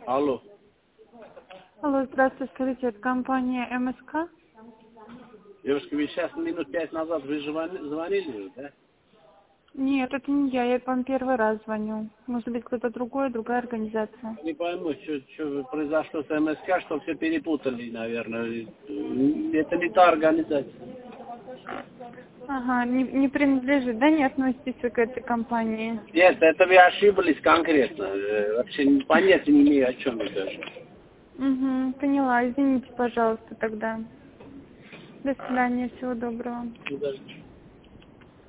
Алло. Алло, здравствуйте, скажите, это компания МСК? Девушка, вы сейчас минут 5 назад вы же звонили, да? Нет, это не я вам первый раз звоню. Может быть, кто-то другой, другая организация. Не пойму, что произошло с МСК, что все перепутали, наверное. Это не та организация. Ага, не принадлежит, да, не относитесь вы к этой компании? Нет, это вы ошиблись конкретно. Вообще понятия не имею, о чем вы даже. Угу, поняла. Извините, пожалуйста, тогда. До свидания, всего доброго. Подожди.